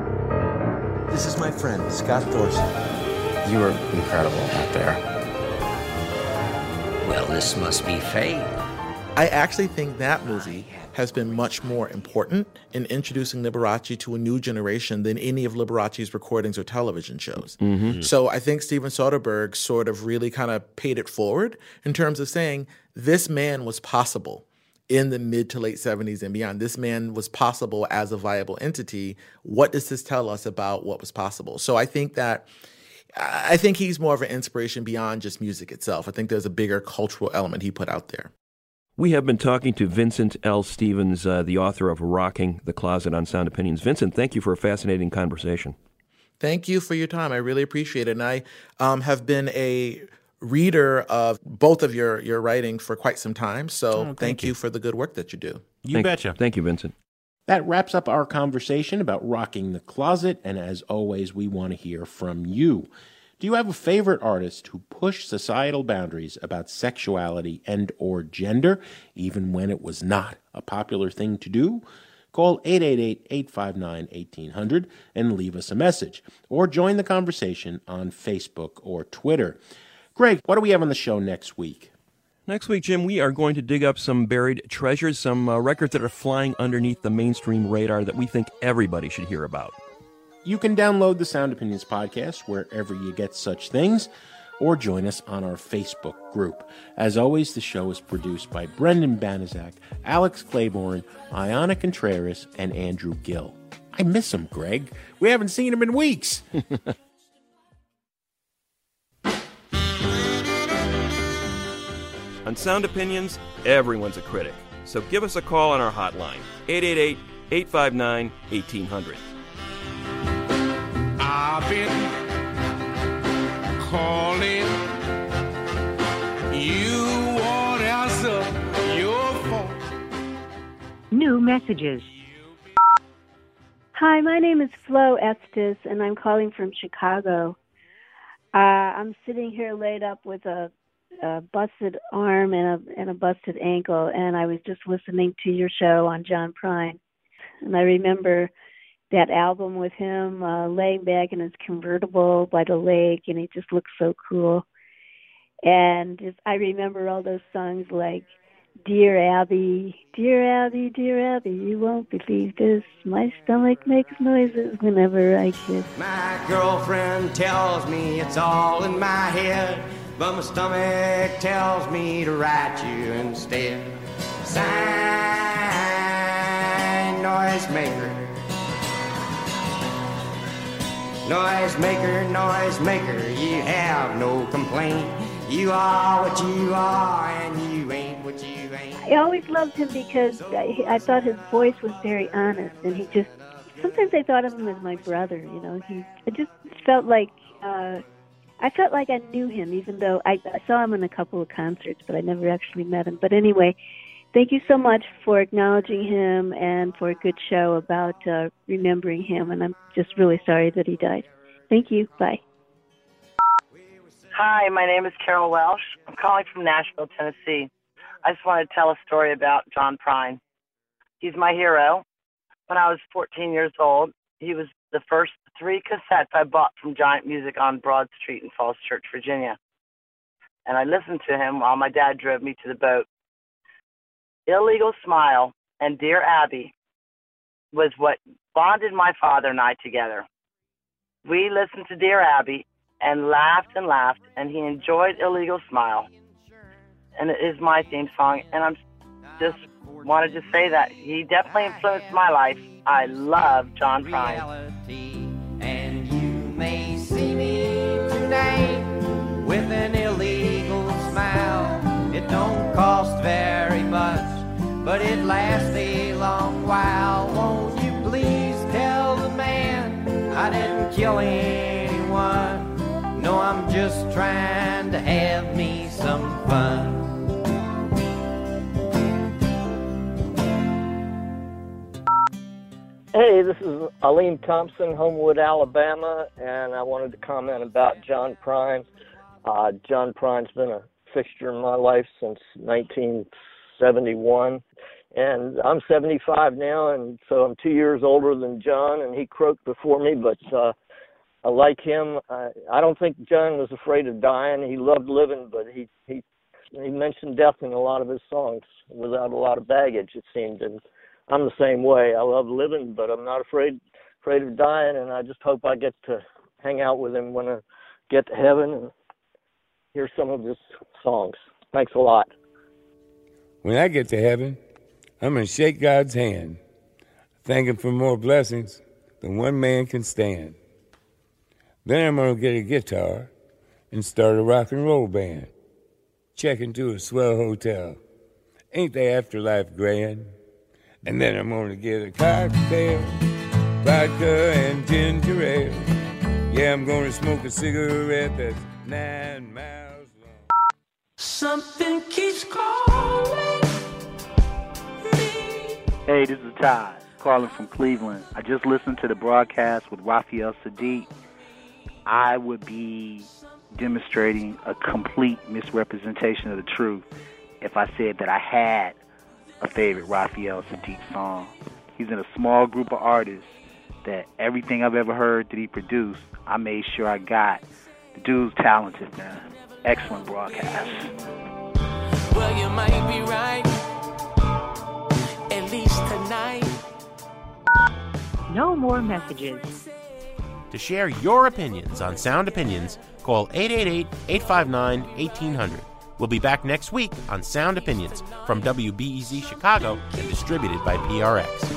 This is my friend, Scott Thorson. You were incredible out there. Well, this must be fate. I actually think that movie has been much more important in introducing Liberace to a new generation than any of Liberace's recordings or television shows. Mm-hmm. So I think Steven Soderbergh sort of really kind of paid it forward in terms of saying this man was possible in the mid to late seventies and beyond. This man was possible as a viable entity. What does this tell us about what was possible? So I think that I think he's more of an inspiration beyond just music itself. I think there's a bigger cultural element he put out there. We have been talking to Vincent L. Stevens, uh, the author of Rocking the Closet on Sound Opinions. Vincent, thank you for a fascinating conversation. Thank you for your time. I really appreciate it. And I um, have been a reader of both of your, your writing for quite some time. So Oh, thank, thank you. you. for the good work that you do. You thank, betcha. Thank you, Vincent. That wraps up our conversation about rocking the closet, and as always, we want to hear from you. Do you have a favorite artist who pushed societal boundaries about sexuality and or gender, even when it was not a popular thing to do? Call eight eight eight, eight five nine, one eight hundred and leave us a message, or join the conversation on Facebook or Twitter. Greg, what do we have on the show next week? Next week, Jim, we are going to dig up some buried treasures, some uh, records that are flying underneath the mainstream radar that we think everybody should hear about. You can download the Sound Opinions podcast wherever you get such things, or join us on our Facebook group. As always, the show is produced by Brendan Banaszak, Alex Claiborne, Ayana Contreras, and Andrew Gill. I miss him, Greg. We haven't seen him in weeks. On Sound Opinions, everyone's a critic. So give us a call on our hotline, eight eight eight, eight five nine, one eight hundred. I've been calling. You won't answer your phone. New messages. Hi, my name is Flo Estes, and I'm calling from Chicago. Uh, I'm sitting here laid up with a a busted arm and a and a busted ankle, and I was just listening to your show on John Prine, and I remember that album with him uh, laying back in his convertible by the lake, and he just looked so cool. And just, I remember all those songs like Dear Abby, Dear Abby, Dear Abby, you won't believe this, my stomach makes noises whenever I kiss. My girlfriend tells me it's all in my head, but my stomach tells me to write you instead. Sign, noisemaker. Noisemaker, noisemaker, you have no complaint. You are what you are, and you ain't what you ain't. I always loved him because I, I thought his voice was very honest, and he just, sometimes I thought of him as my brother, you know. He, I just felt like, uh, I felt like I knew him, even though I, I saw him in a couple of concerts, but I never actually met him. But anyway, thank you so much for acknowledging him and for a good show about uh, remembering him, and I'm just really sorry that he died. Thank you. Bye. Hi, my name is Carol Welsh. I'm calling from Nashville, Tennessee. I just want to tell a story about John Prine. He's my hero. When I was fourteen years old, he was the first three cassettes I bought from Giant Music on Broad Street in Falls Church, Virginia. And I listened to him while my dad drove me to the boat. Illegal Smile and Dear Abby was what bonded my father and I together. We listened to Dear Abby and laughed and laughed, and he enjoyed Illegal Smile. And it is my theme song, and I'm just wanted to say that he definitely influenced my life. I love John Prine. And you may see me tonight with an illegal smile. It don't cost very much, but it lasts a long while. Won't you please tell the man I didn't kill anyone? No, I'm just trying to have me some fun. Hey, this is Aleem Thompson, Homewood, Alabama, and I wanted to comment about John Prine. Uh, John Prine's been a fixture in my life since nineteen seventy-one, and I'm seventy-five now, and so I'm two years older than John, and he croaked before me, but uh, I like him. I, I don't think John was afraid of dying. He loved living, but he, he, he mentioned death in a lot of his songs without a lot of baggage, it seemed, and I'm the same way. I love living, but I'm not afraid afraid of dying, and I just hope I get to hang out with him when I get to heaven and hear some of his songs. Thanks a lot. When I get to heaven, I'm going to shake God's hand, thank him for more blessings than one man can stand. Then I'm going to get a guitar and start a rock and roll band. Check into a swell hotel. Ain't the afterlife grand? And then I'm gonna get a cocktail, vodka and ginger ale. Yeah, I'm gonna smoke a cigarette that's nine miles long. Something keeps calling me. Hey, this is Todd. calling from Cleveland. I just listened to the broadcast with Raphael Saadiq. I would be demonstrating a complete misrepresentation of the truth if I said that I had a favorite Raphael Saadiq song. He's in a small group of artists that everything I've ever heard that he produced, I made sure I got. The dude's talented, man. Excellent broadcast. Well, you might be right, at least tonight. No more messages. To share your opinions on Sound Opinions, call eight eight eight, eight five nine, one eight hundred. We'll be back next week on Sound Opinions from W B E Z Chicago and distributed by P R X.